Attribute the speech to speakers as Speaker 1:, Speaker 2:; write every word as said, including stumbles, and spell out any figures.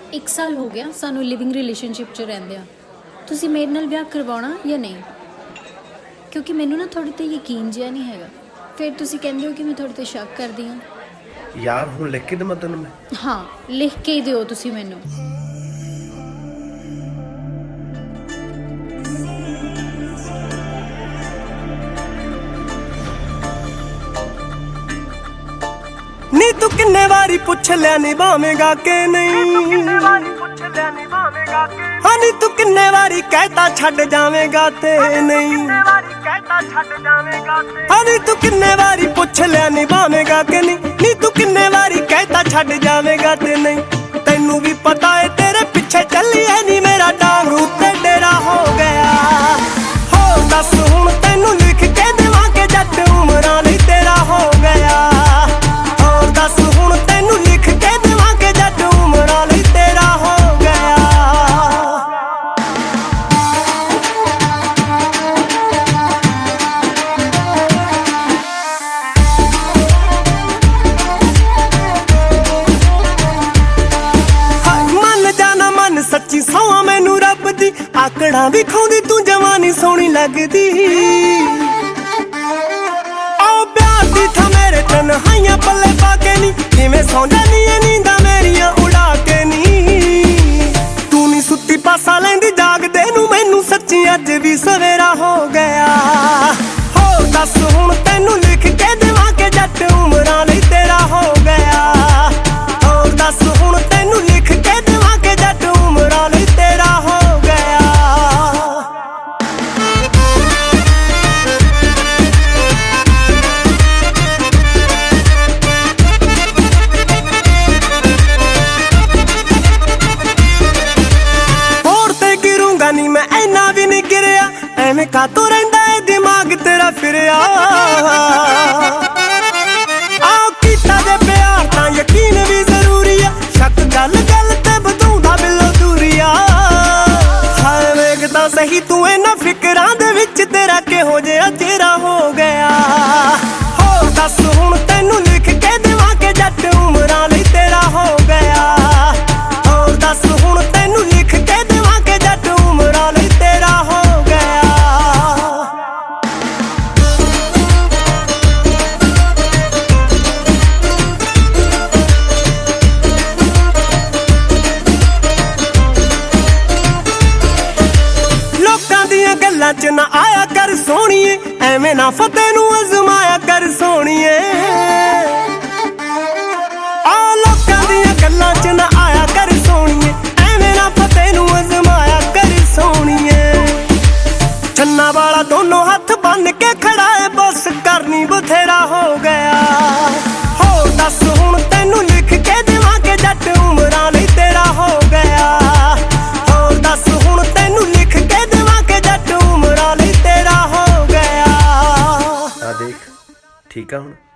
Speaker 1: एक साल हो गया सानू लिविंग रिलेशनशिप च रहिंदियां। तुसीं मेरे नाल विआह करवाउणा या नहीं? क्योंकि मैनू ना थोड़े ते यकीन जिहा नहीं हैगा। फिर तुसीं कहंदे हो कि मैं थोड़े ते शक करदी हां।
Speaker 2: यार हुण लिख के देवां तैनूं मैं?
Speaker 1: हाँ, लिख के ही दिओ तुसीं मैनू।
Speaker 3: नी तू किन्ने वारी पुछ लिया निभावेगा के नहीं, हाँ नी तू किन्ने वारी कहता छड़ जावेगा ते नहीं, हाँ नी तू किन्ने वारी पुछ लिया निभावेगा के नहीं, नी तू किन्ने वारी कहता छड़ जावेगा ते नहीं। तैनू भी पता है तेरे पीछे चली है नी मेरा डांग उत्ते डेरा हो गया। हो दस हुण तैनू लिख के देवां के जट उमरां लई तेरा हो गया। सच्ची सौआ मैनू रब दी आकड़ा भी खाउंदी तू जवानी सोहनी लगदी। आओ प्यार दी था मेरे तन्हाइयां पल्ले पाके नी, किवें सौ जानी ऐ नींदां मेरियां उड़ा के नी। तू नी सुत्ती पासा लैंदी जागदे नू मैनू सच्ची अज भी सवेरा हो गया। हो दस हुण तैनू लिख के देवां के जट उमरां लई तेरा हो गया। हो दस हुण तैनू लिख के देवां के जट उमरां लई तेरा हो गया। होर ते गिरूंगा नी मैं ऐना भी नहीं गिरिया, एवें कातों रहिंदा है दिमाग तेरा फिरिया। आओ कीता जे प्यार तां यकीन भी जरूरी है, शक गल गल ते बधाउंदा बिलो दूरिया। हाय वेखदा सही तू इन्हां फिकरां दे विच तेरा किहो जिहा चेहरा हो गया। हो दस हुण तैनू लिख के देवां के जट उमरां लई तेरा हो गया। हो दस हुण तैनू लिख के देवां के जट उमरां लई तेरा हो गया। गल्लां च ना आया कर सोहणीए, एवें ना फतेह नू अजमाया कर सोहणीए। आ लोकां दियां गल्लां च ना आया कर सोहणीए, एवें ना फतेह नू अजमाया कर सोहणीए। छन्ना वाला दोनों हाथ बन के खड़ा है, बस करनी बथेरा हो गया। हो दस हुण तैनू लिख के देवां के जट उमरां लई तेरा हो गया। हो दस हुण तैनू लिख के देवां के जट उमरां लई तेरा हो गया।
Speaker 2: आ देख ठीक आ हुण।